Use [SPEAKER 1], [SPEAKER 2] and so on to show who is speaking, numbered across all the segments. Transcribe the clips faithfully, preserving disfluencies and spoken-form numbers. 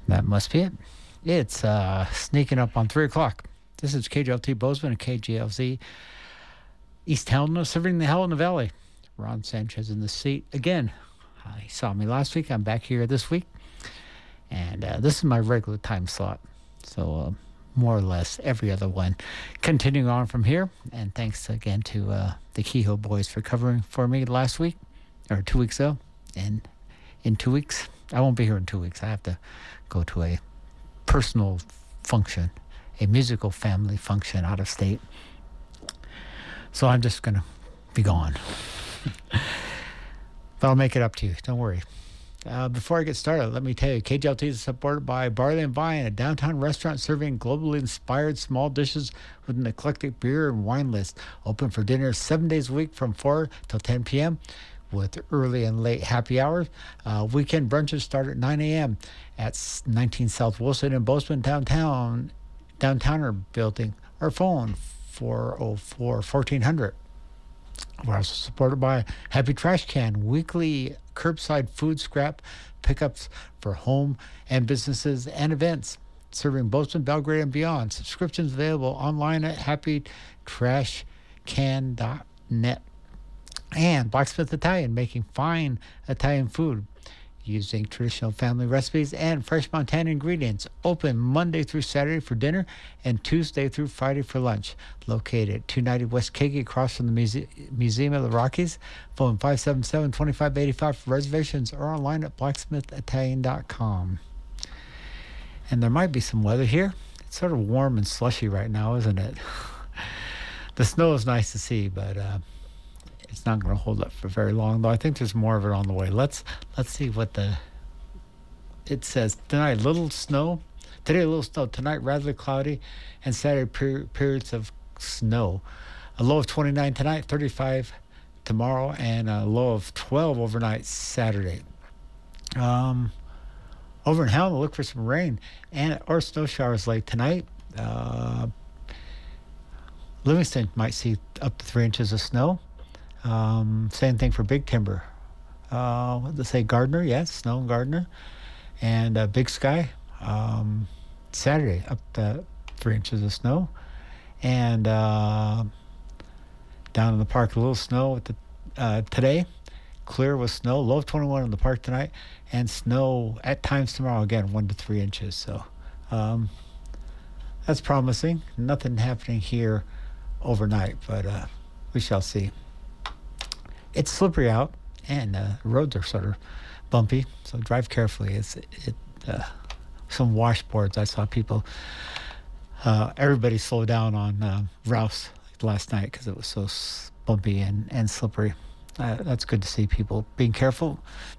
[SPEAKER 1] That must be it. It's uh, sneaking up on three o'clock. This is K J L T Bozeman and K G L Z East Helena, serving the Helena Valley. Ron Sanchez in the seat again. Uh, he saw me last week. I'm back here this week. And uh, this is my regular time slot. So uh, more or less every other one. Continuing on from here. And thanks again to uh, the Kehoe boys for covering for me last week. Or two weeks ago. And in two weeks. I won't be here in two weeks. I have to go to a personal function. A musical family function out of state. So I'm just going to be gone. But I'll make it up to you. Don't worry. Uh, before I get started, let me tell you, K J L T is supported by Barley and Vine, a downtown restaurant serving globally inspired small dishes with an eclectic beer and wine list. Open for dinner seven days a week from four till ten p.m. with early and late happy hours. Uh, weekend brunches start at nine a.m. at nineteen South Wilson in Bozeman downtown, downtowner building. Our phone, four oh four, fourteen hundred. We're also supported by Happy Trash Can, weekly curbside food scrap pickups for home and businesses and events, serving Bozeman, Belgrade, and beyond. Subscriptions available online at happy trash can dot net. And Blacksmith Italian, making fine Italian food using traditional family recipes and fresh Montana ingredients. Open Monday through Saturday for dinner and Tuesday through Friday for lunch. Located at two ninety West Keaggy, across from the Muse- Museum of the Rockies. Phone five seven seven, two five eight five for reservations or online at blacksmith italian dot com. And there might be some weather here. It's sort of warm and slushy right now, isn't it? The snow is nice to see, but uh, it's not going to hold up for very long, though I think there's more of it on the way. Let's let's see what the it says. Tonight, little snow. Today, a little snow. Tonight, rather cloudy, and Saturday, per- periods of snow. A low of twenty-nine tonight, thirty-five tomorrow, and a low of twelve overnight Saturday. Um, over in Helena, look for some rain and or snow showers late tonight. Uh, Livingston might see up to three inches of snow. Um, same thing for Big Timber. Uh, what did they say? Gardner, yes, snow in Gardner. And uh, Big Sky, um, Saturday, up to three inches of snow. And uh, down in the park, a little snow at the, uh, today. Clear with snow, low of twenty-one in the park tonight. And snow at times tomorrow, again, one to three inches. So um, that's promising. Nothing happening here overnight, but uh, we shall see. It's slippery out, and uh, roads are sort of bumpy, so drive carefully. It's it. Uh, some washboards. I saw people. Uh, everybody slowed down on uh, Rouse last night because it was so s- bumpy and and slippery. Uh, that's good to see people being careful.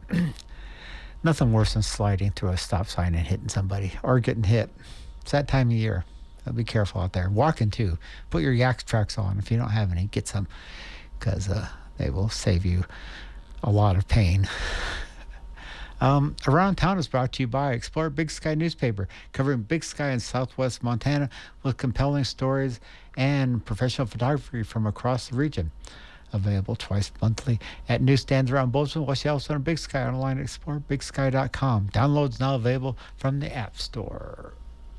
[SPEAKER 1] Nothing worse than sliding through a stop sign and hitting somebody or getting hit. It's that time of year. So be careful out there. Walking too. Put your Yak tracks on if you don't have any. Get some, because uh, they will save you a lot of pain. Um, Around Town is brought to you by Explore Big Sky newspaper, covering Big Sky in southwest Montana with compelling stories and professional photography from across the region. Available twice monthly at newsstands around Bozeman, West Yellowstone, and Big Sky, online at explore big sky dot com. Downloads now available from the App Store.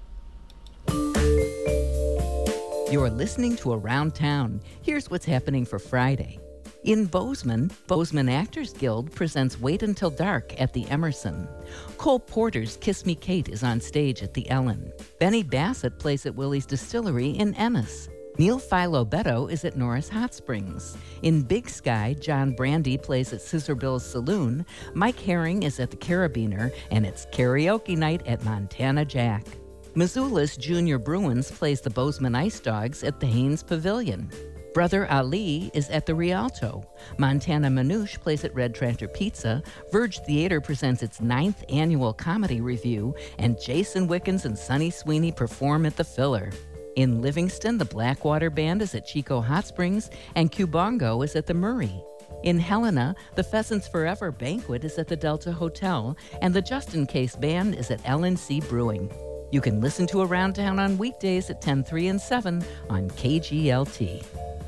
[SPEAKER 2] You're listening to Around Town. Here's what's happening for Friday. In Bozeman, Bozeman Actors Guild presents Wait Until Dark at the Emerson. Cole Porter's Kiss Me Kate is on stage at the Ellen. Benny Bassett plays at Willie's Distillery in Ennis. Neil Philo Beto is at Norris Hot Springs. In Big Sky, John Brandy plays at Scissor Bill's Saloon. Mike Herring is at the Carabiner, and it's karaoke night at Montana Jack. Missoula's Junior Bruins plays the Bozeman Ice Dogs at the Haynes Pavilion. Brother Ali is at the Rialto. Montana Manouche plays at Red Tractor Pizza. Verge Theater presents its ninth annual comedy review, and Jason Wickens and Sonny Sweeney perform at the Filler. In Livingston, the Blackwater Band is at Chico Hot Springs, and Cubongo is at the Murray. In Helena, the Pheasants Forever Banquet is at the Delta Hotel, and the Just In Case Band is at L N C Brewing. You can listen to Around Town on weekdays at ten, three, and seven on K G L T.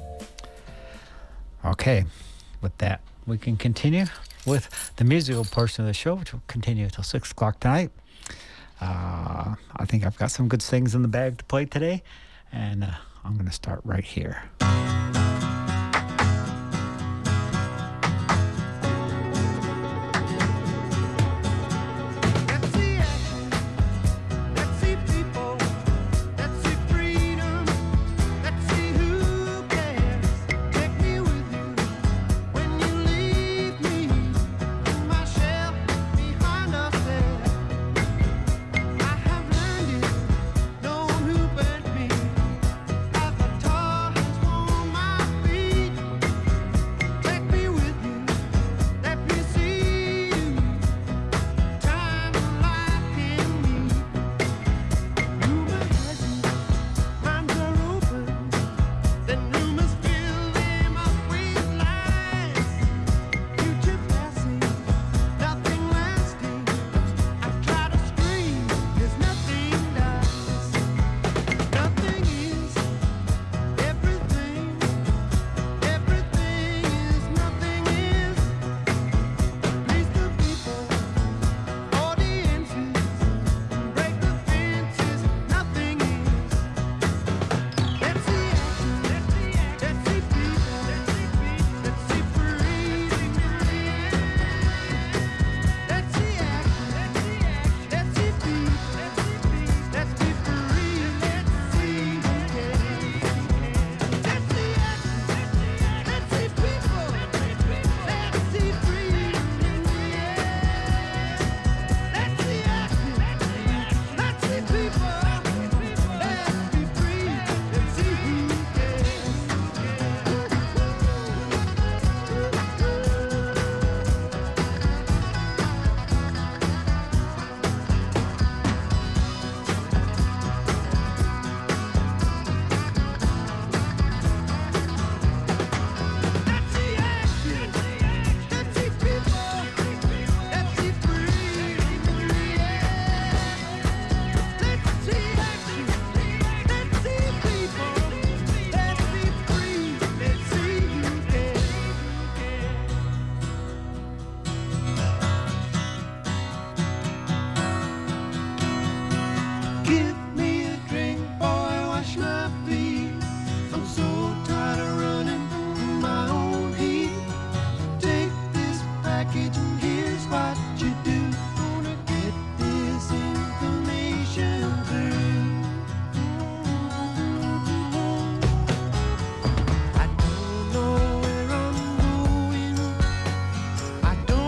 [SPEAKER 1] Okay, with that, we can continue with the musical portion of the show, which will continue until six o'clock tonight. Uh, I think I've got some good things in the bag to play today, and uh, I'm going to start right here.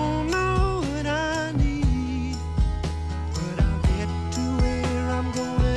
[SPEAKER 3] Going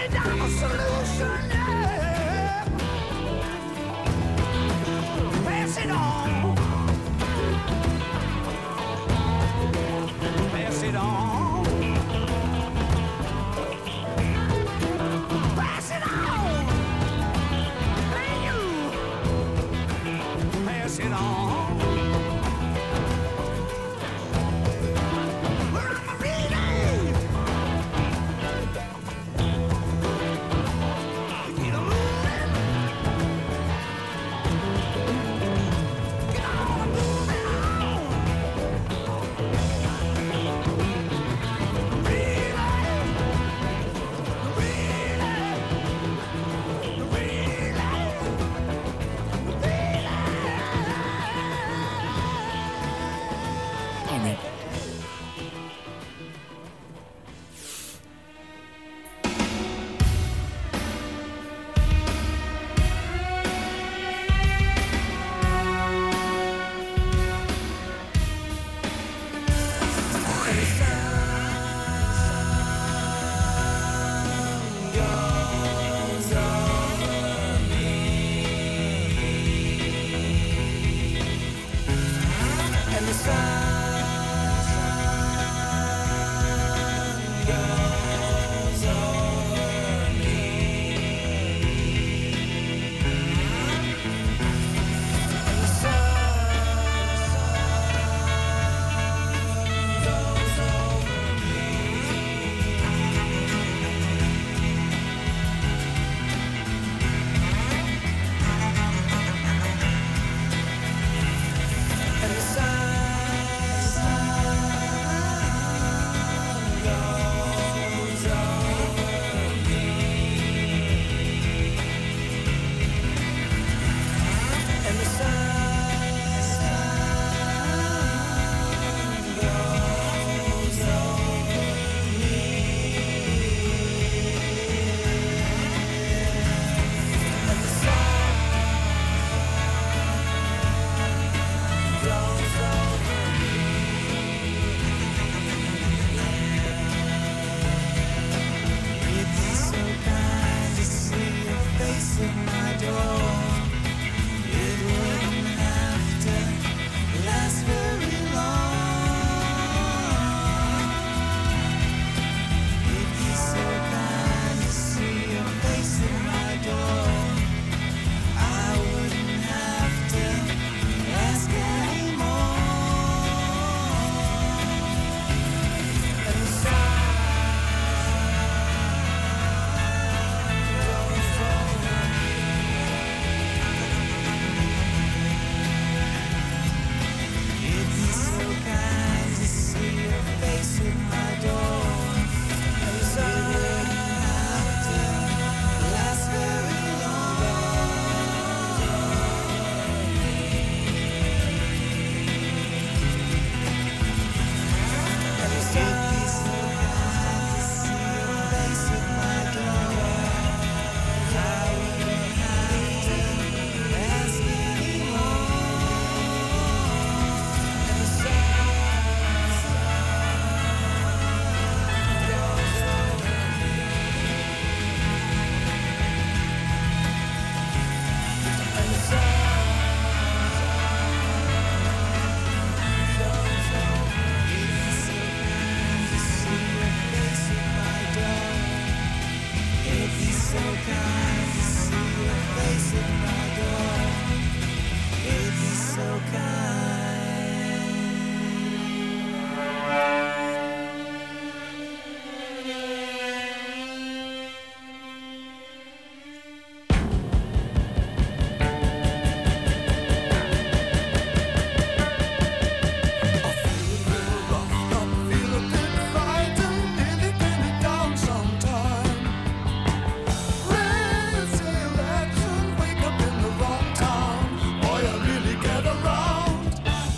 [SPEAKER 3] Let's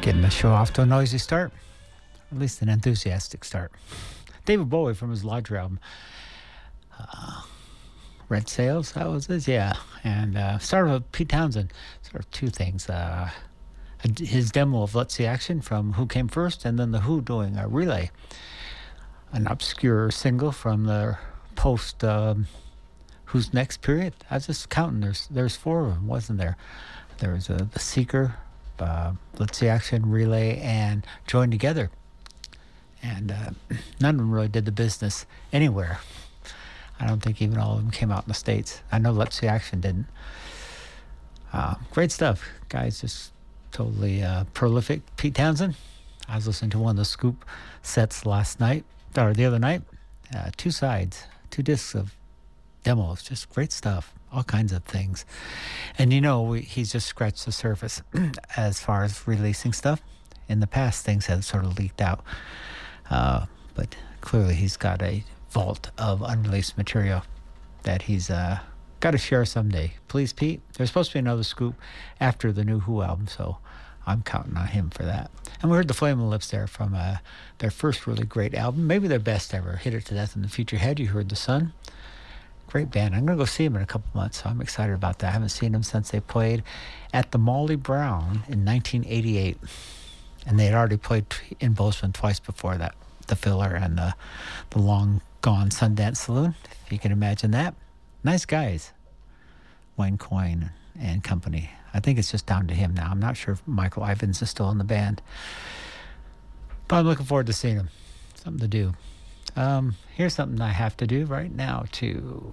[SPEAKER 1] Getting the show off to a noisy start, or at least an enthusiastic start. David Bowie from his Lodger album. Uh, Red Sails, that was his, yeah. And uh, started with Pete Townsend. Sort of two things. Uh, his demo of Let's See Action from Who Came First, and then The Who doing a Relay. An obscure single from the post um, Who's Next period. I was just counting. There's there's four of them, wasn't there? There was uh, The Seeker, uh, Let's See Action, Relay, and Join Together. And uh, none of them really did the business anywhere. I don't think even all of them came out in the States. I know Let's See Action didn't. Uh, great stuff. Guy's just totally uh, prolific. Pete Townsend. I was listening to one of the Scoop sets last night, or the other night. Uh, two sides, two discs of demos. Just great stuff. All kinds of things. And you know, we, he's just scratched the surface as far as releasing stuff. In the past, things have sort of leaked out. Uh, but clearly he's got a vault of unreleased material that he's uh, got to share someday. Please, Pete. There's supposed to be another Scoop after the new Who album, so I'm counting on him for that. And we heard the Flaming Lips there from uh, their first really great album, maybe their best ever, Hit It to Death in the Future Head. You heard The Sun. Great band. I'm going to go see them in a couple months, so I'm excited about that. I haven't seen them since they played at the Molly Brown in nineteen eighty-eight. And they had already played in Bozeman twice before that, the Filler and the, the long gone Sundance Saloon, if you can imagine that. Nice guys, Wayne Coyne and company. I think it's just down to him now. I'm not sure if Michael Ivins is still in the band. But I'm looking forward to seeing him. Something to do. Um, here's something I have to do right now, too.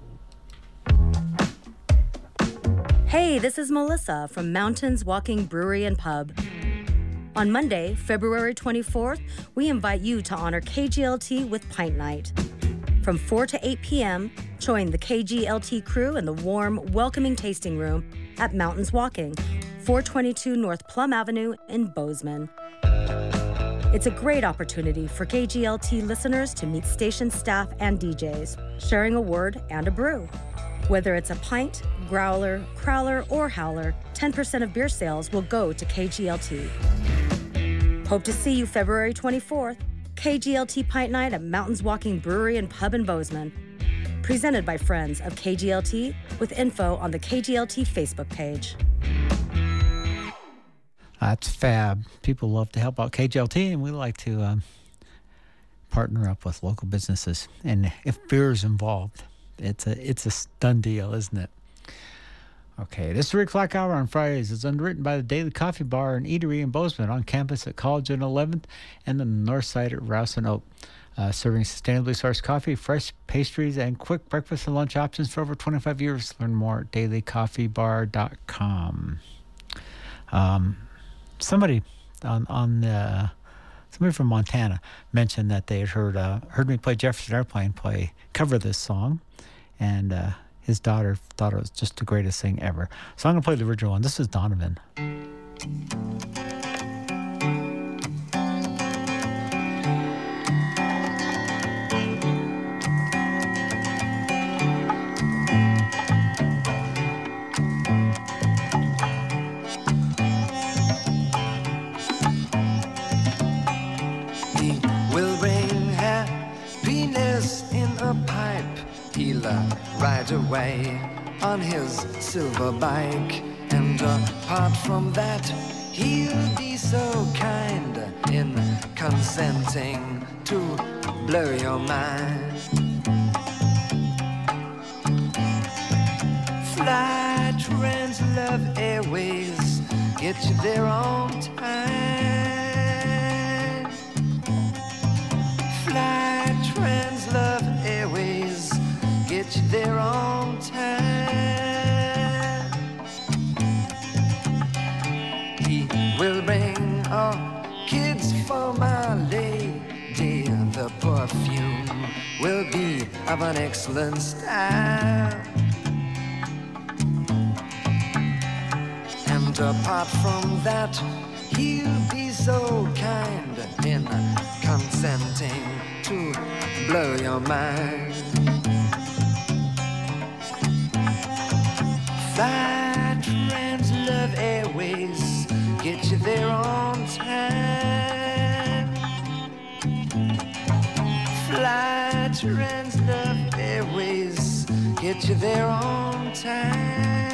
[SPEAKER 3] Hey, this is Melissa from Mountains Walking Brewery and Pub. On Monday, February twenty-fourth, we invite you to honor K G L T with Pint Night. From four to eight p.m., join the K G L T crew in the warm, welcoming tasting room at Mountains Walking, four twenty-two North Plum Avenue in Bozeman. It's a great opportunity for K G L T listeners to meet station staff and D Js, sharing a word and a brew. Whether it's a pint, growler, crowler, or howler, ten percent of beer sales will go to K G L T. Hope to see you February twenty-fourth, K G L T Pint Night at Mountains Walking Brewery and Pub in Bozeman. Presented by friends of K G L T with info on the K G L T Facebook page.
[SPEAKER 1] That's fab. People love to help out K G L T, and we like to um, partner up with local businesses. And if beer is involved, it's a it's a done deal, isn't it? Okay, this three o'clock hour on Fridays is underwritten by the Daily Coffee Bar and Eatery in Bozeman on campus at College and eleventh and the north side at Rouse and Oak. Uh, serving sustainably sourced coffee, fresh pastries, and quick breakfast and lunch options for over twenty-five years. Learn more at daily coffee bar dot com. Um, somebody on on uh, somebody from Montana mentioned that they had heard uh, heard me play Jefferson Airplane play cover this song, and uh, his daughter thought it was just the greatest thing ever. So I'm going to play the original one. This is Donovan.
[SPEAKER 4] He will bring happiness in a pipe. He'll uh, ride away on his silver bike, and apart from that, he'll be so kind in consenting to blow your mind. Fly, Translove Airways, get you there on time. Fly, Translove Airways, get you there on time. He will bring orchids for my lady. The perfume will be of an excellent style. And apart from that, he'll be so kind in consenting to blow your mind. Fly, Translove Airways, get you there on time. Translove Airways, get you there on time.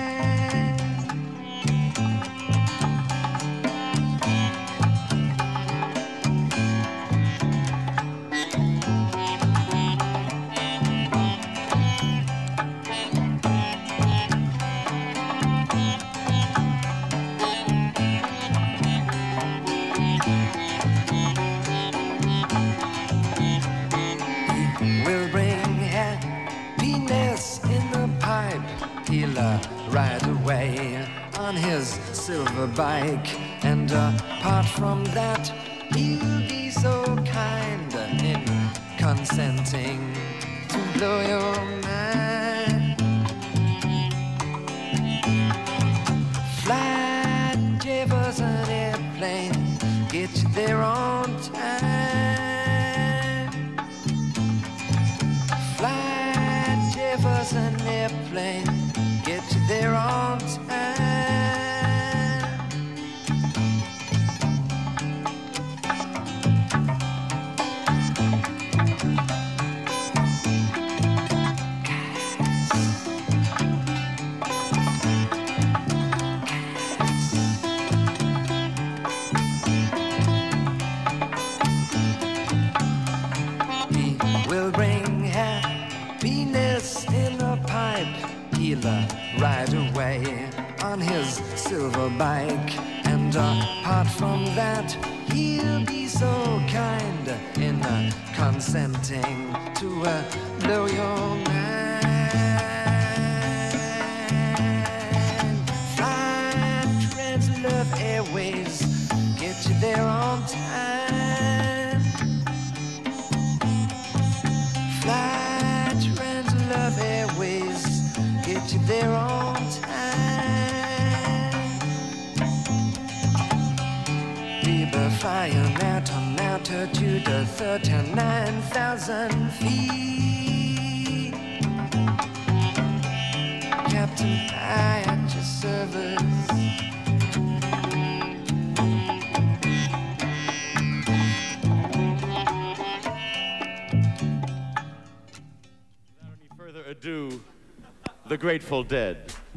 [SPEAKER 4] Right away on his silver bike, and apart from that, he'll be so kind in consenting to blow your mind. Fly Jefferson airplane, get you there on time. Fly Jefferson airplane, get you there on time. He will bring happiness in a pipe. He'll ride away on his silver bike, and apart from that, he'll be so kind in uh, consenting to uh, blow your mind. Fly Translove Airways, get you there on time. Fly Translove Airways, get you there on time. We were flying out on altitude of thirty-nine thousand feet. Captain, I at your service.
[SPEAKER 5] Without any further ado, the Grateful Dead.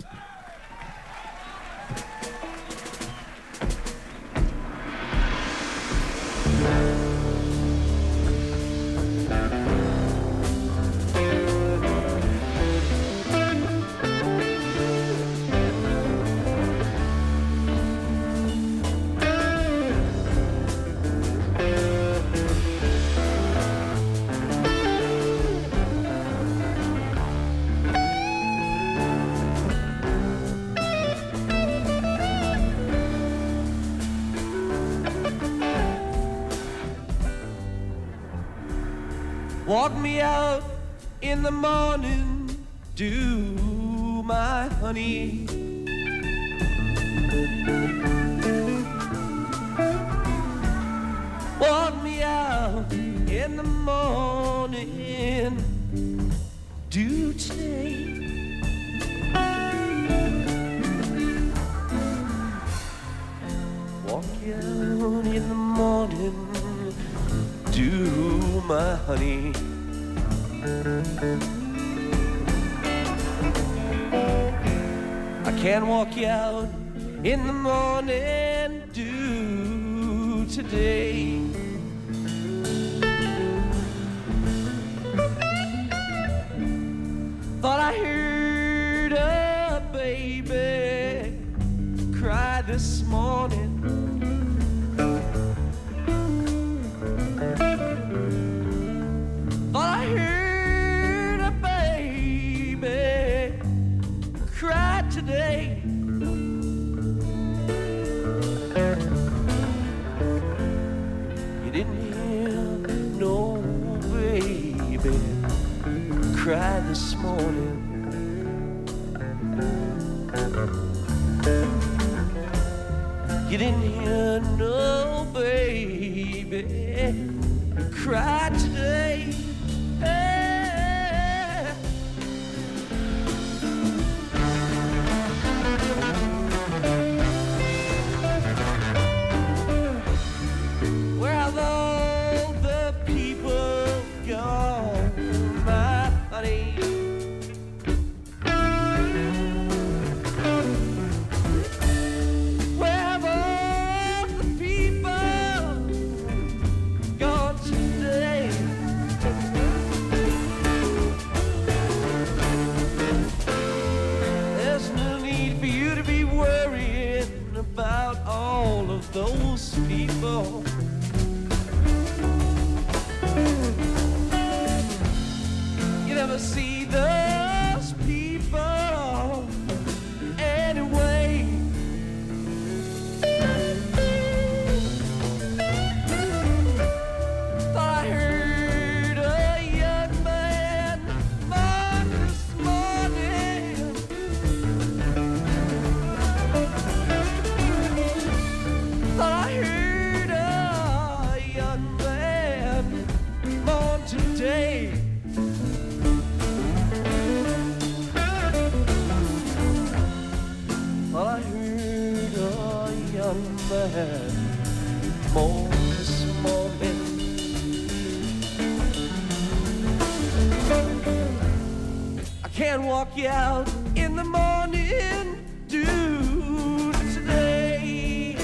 [SPEAKER 6] Walk me out in the morning, dew, my honey. Walk me out in the morning, dew today. Walk you out in the morning, dew, my honey. I can't walk you out in the morning dew today. Thought I heard a baby cry this morning. Thought I heard a baby cry today. You didn't hear no baby cry this morning. You didn't hear no baby cry today. Hey. Where have all the people gone? never see those people anyway. Thought I heard a young man moan this morning. Thought I heard a young man moan today. Thought I heard a young man moan this morning. I can't walk you out in the morning, dude, today.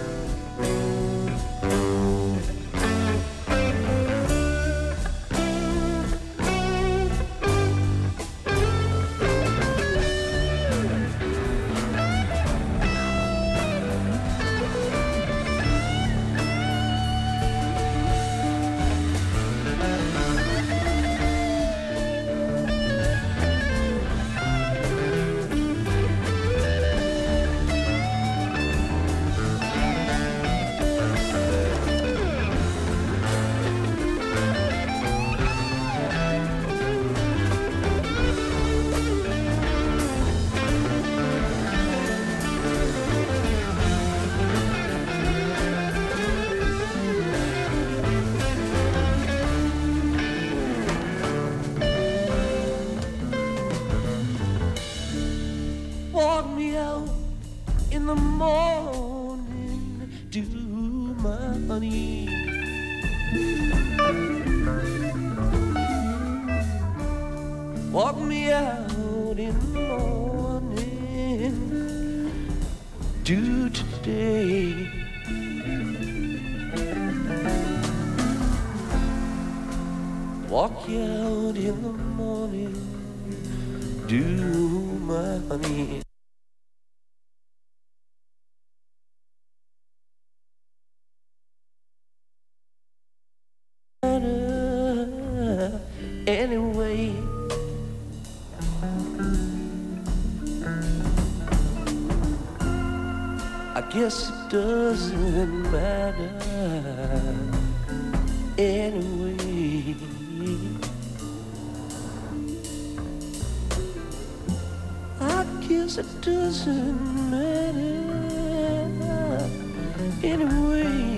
[SPEAKER 6] Walk me out in the morning, do my honey. Walk me out in the morning, do today. Walk you out in the morning, do my honey. Anyway, I guess it doesn't matter anyway. I guess it doesn't matter anyway.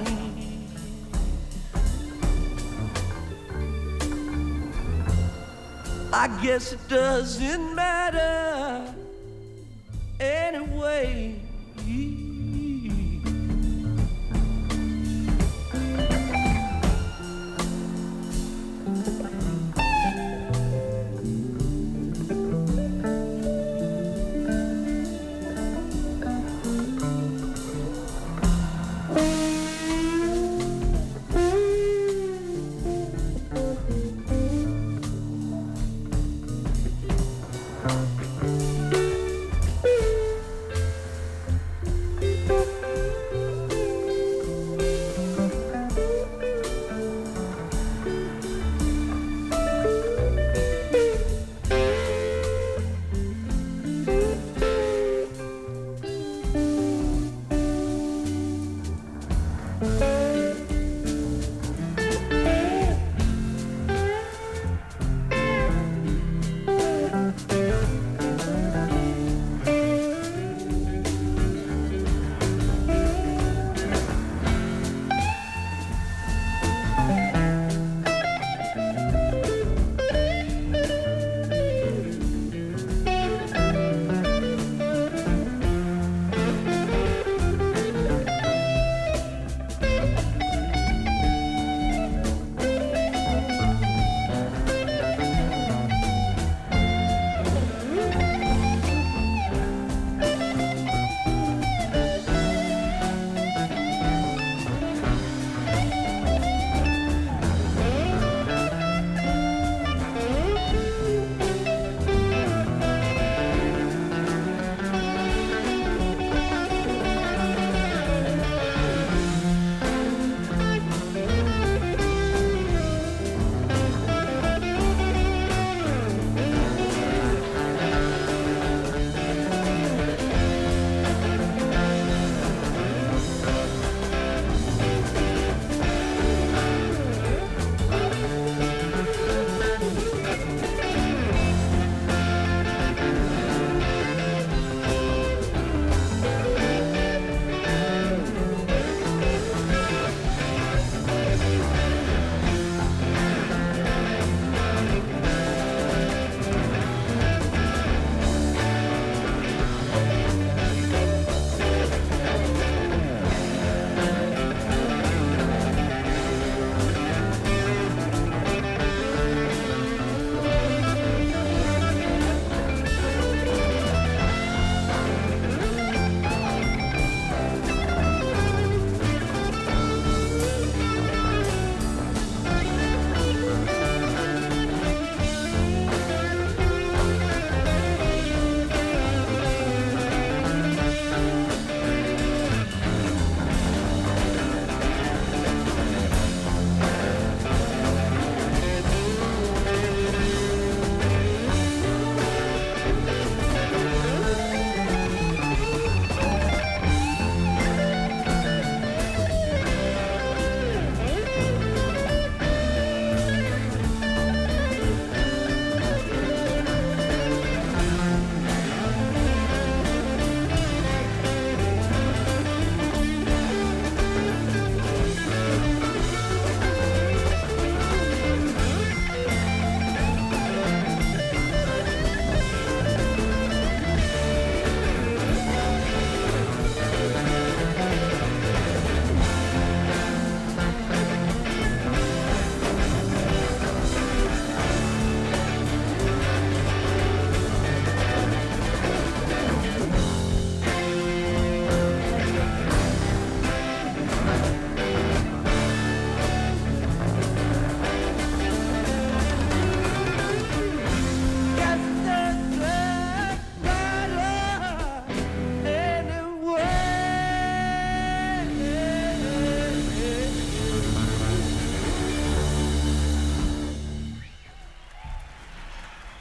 [SPEAKER 6] I guess it doesn't matter anyway.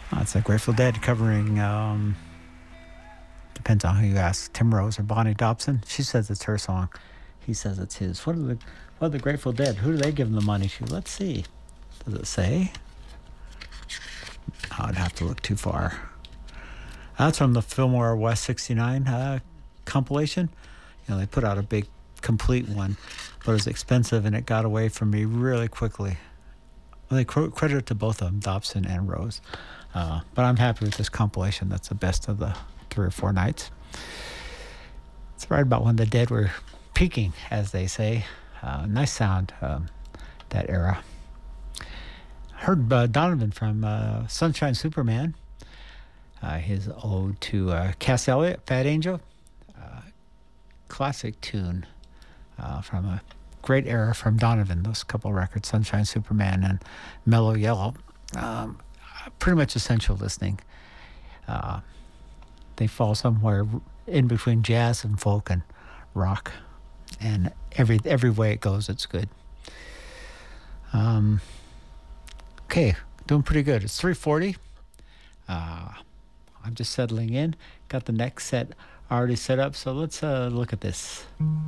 [SPEAKER 1] Uh, it's the Grateful Dead covering, um, depends on who you ask, Tim Rose or Bonnie Dobson. She says it's her song. He says it's his. What are the what are the Grateful Dead? Who do they give the money to? Let's see. Does it say? Oh, I'd have to look too far. That's from the Fillmore West sixty-nine uh, compilation. You know, they put out a big, complete one, but it was expensive and it got away from me really quickly. Well, they cr- credit it to both of them, Dobson and Rose. Uh, but I'm happy with this compilation. That's the best of the three or four nights. It's right about when the Dead were peaking, as they say. Uh, nice sound, um, that era. Heard uh, Donovan from uh, Sunshine Superman, uh, his ode to uh, Cass Elliot, Fat Angel. Uh, classic tune uh, from a great era from Donovan, those couple records, Sunshine Superman and Mellow Yellow. Um, pretty much essential listening. Uh, they fall somewhere in between jazz and folk and rock. And every every way it goes, it's good. Um, okay, doing pretty good. It's three forty. Uh, I'm just settling in. Got the next set already set up, so let's uh, look at this.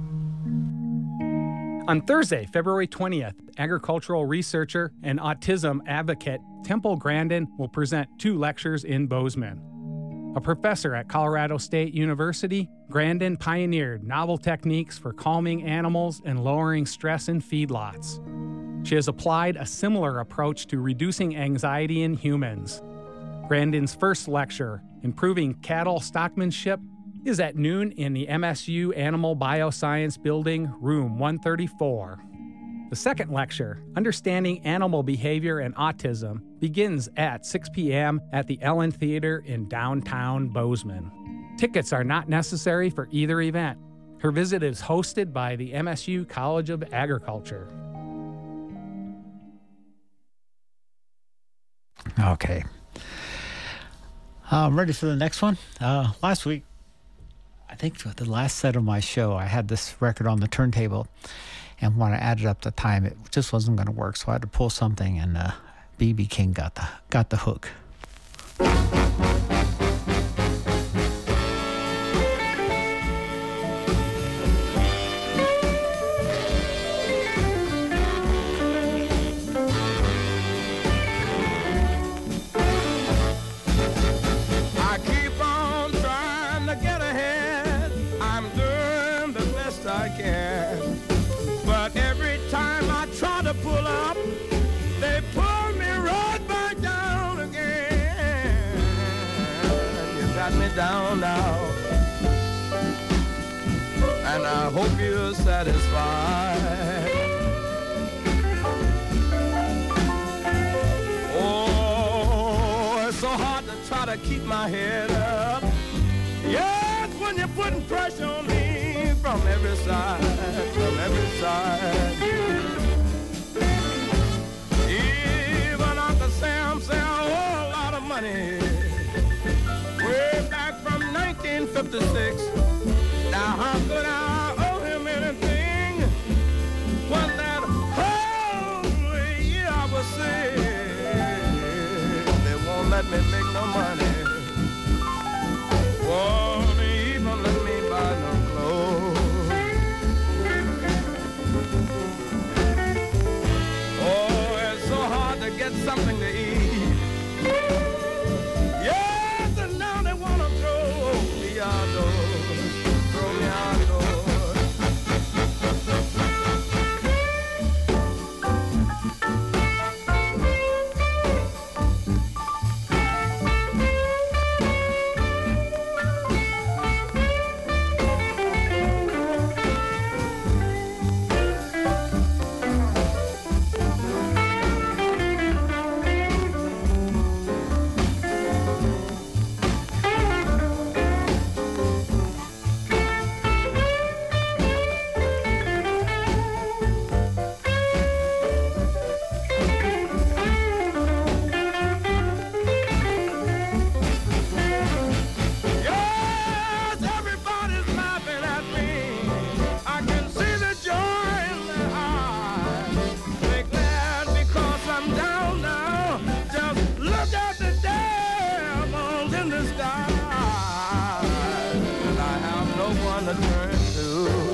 [SPEAKER 7] On Thursday, February twentieth, agricultural researcher and autism advocate Temple Grandin will present two lectures in Bozeman. A professor at Colorado State University, Grandin pioneered novel techniques for calming animals and lowering stress in feedlots. She has applied a similar approach to reducing anxiety in humans. Grandin's first lecture, Improving Cattle Stockmanship, is at noon in the M S U Animal Bioscience Building, room one thirty-four. The second lecture, Understanding Animal Behavior and Autism, begins at six p.m. at the Ellen Theater in downtown Bozeman. Tickets are not necessary for either event. Her visit is hosted by the M S U College of Agriculture.
[SPEAKER 1] Okay. I'm ready for the next one. Uh, last week, I think the last set of my show, I had this record on the turntable, and when I added up the time, it just wasn't going to work, so I had to pull something, and uh, B B King got the got the hook.
[SPEAKER 6] Down now, and I hope you're satisfied. Oh, it's so hard to try to keep my head up. Yes, when you're putting pressure on me from every side, from every side. Even Uncle Sam said a whole lot of money nineteen fifty-six. Now how could I owe him anything when that whole year I was sick? They won't let me make no money, won't even let me buy no clothes. Oh, it's so hard to get something to eat. in the sky, and I have no one to turn to,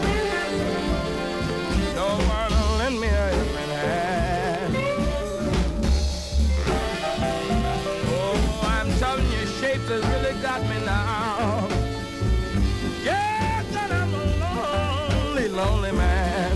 [SPEAKER 6] no one to lend me a helping hand. Oh, I'm telling you, shapes has really got me now. Yes, and I'm a lonely, lonely man.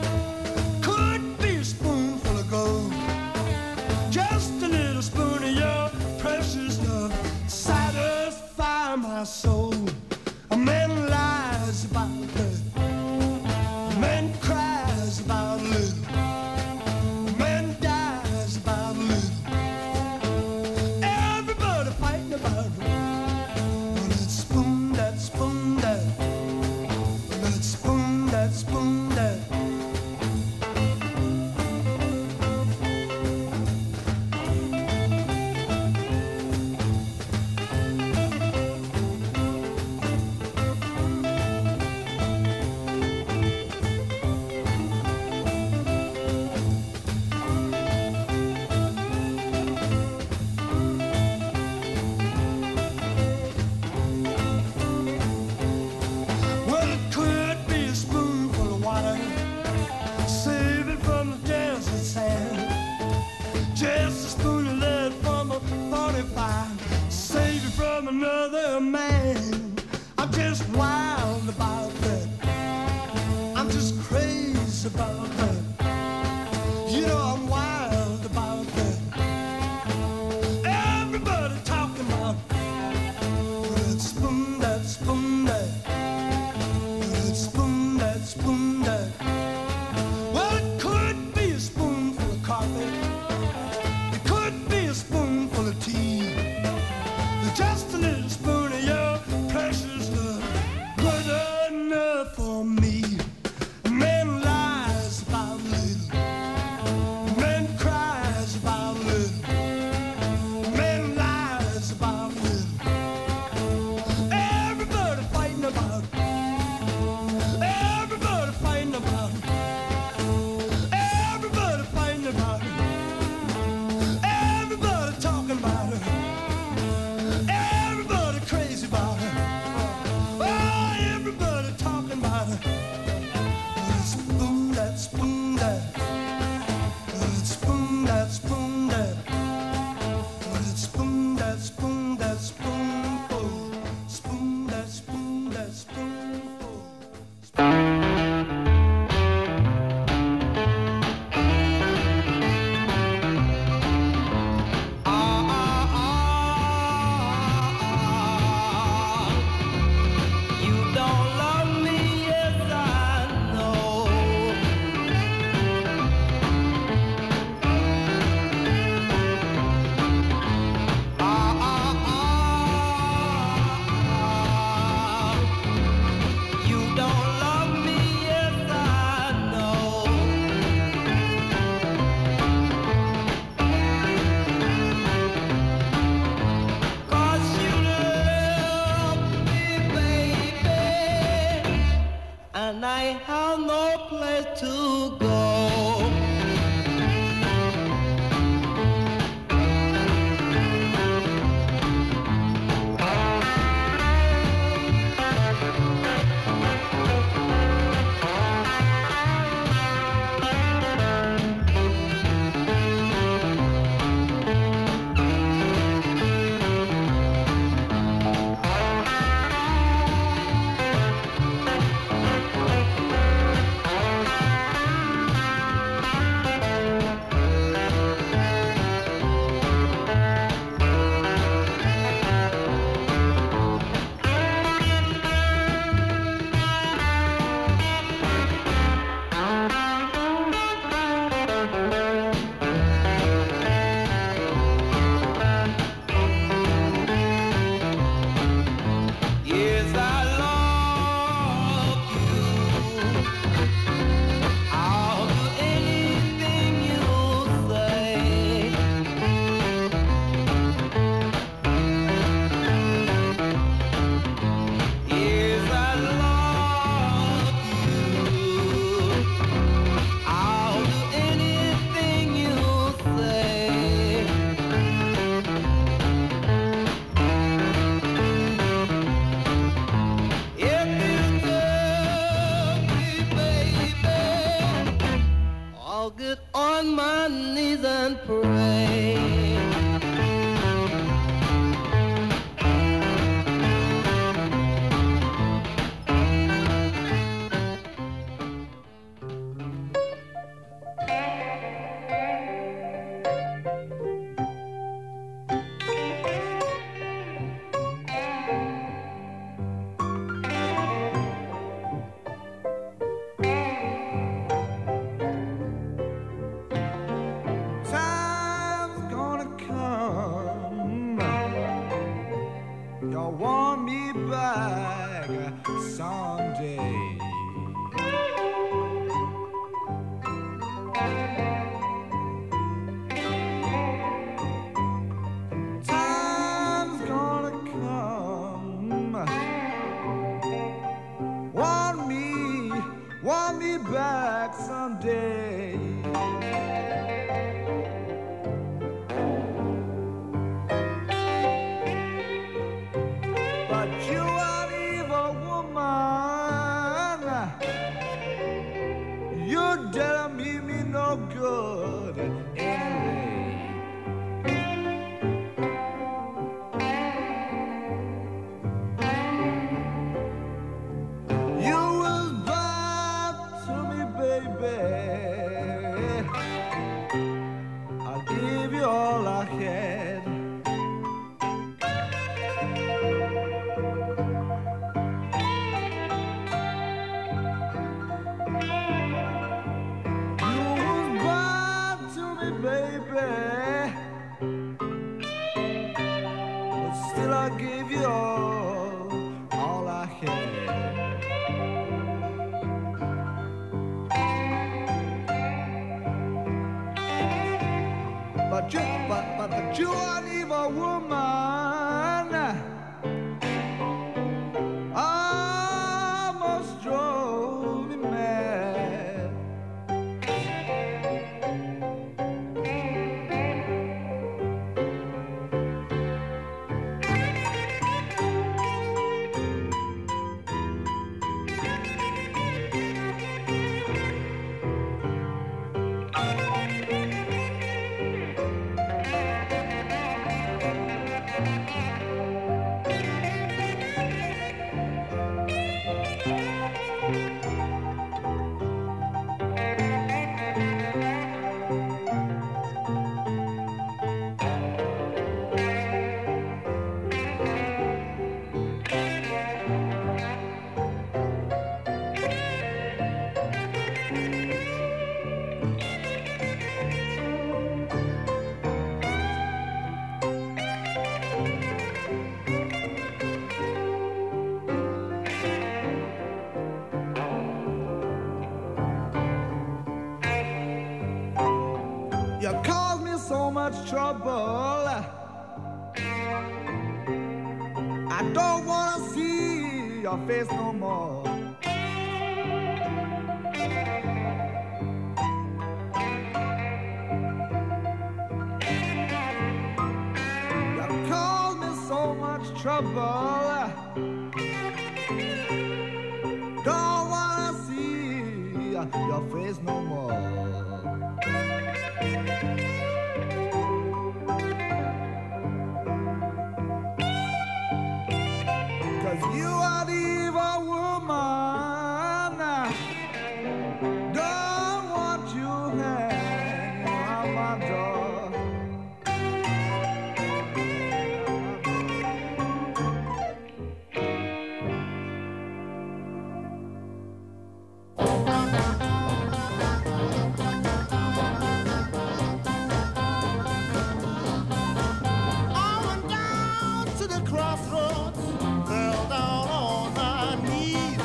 [SPEAKER 8] Just a little spoon of your
[SPEAKER 6] another man. I'm just wild about that. I'm just crazy about that. You know I'm wild about that. Everybody talking about that spoon, that spoon, that. That spoon, that spoon, that. Well, it could be a spoonful of coffee. It could be a spoonful of tea. Just a little spoon of your precious love, good enough for me. A man lies about a little, a man cries about a little, a man lies about a little. Everybody fighting about it, everybody fighting about it, everybody fighting about it, everybody talking about it. Everybody crazy about her. Oh, everybody talking about her. That spoon, that spoon, that. That spoon, that spoon, that. That spoon, that spoon, that spoonful. Spoon, that spoon, that spoonful. And I have no place to go. Yes, I love you. I'll do anything you say. Yes, I love you. I'll do anything you say. If you love me, baby, I'll get on my knees and pray. Time's gonna
[SPEAKER 8] baby. But still I gave you all, all I had. But you, but, but, but you are an evil woman. Almost drove me mad. You caused me so much trouble. I don't wanna see your face no more. You caused me so much trouble. Don't wanna see your face no more. You are the evil woman. Don't want you hanging on my door.
[SPEAKER 9] I went down to the crossroads, fell down on my knees.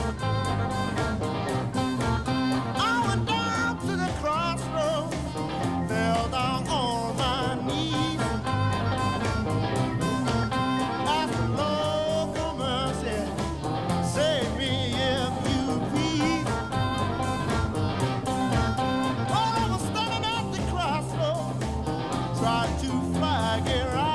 [SPEAKER 9] I went down to the crossroads, fell down on my knees. Asked the Lord for mercy, save me if you please. Oh, I was standing at the crossroads, tried to flag it right.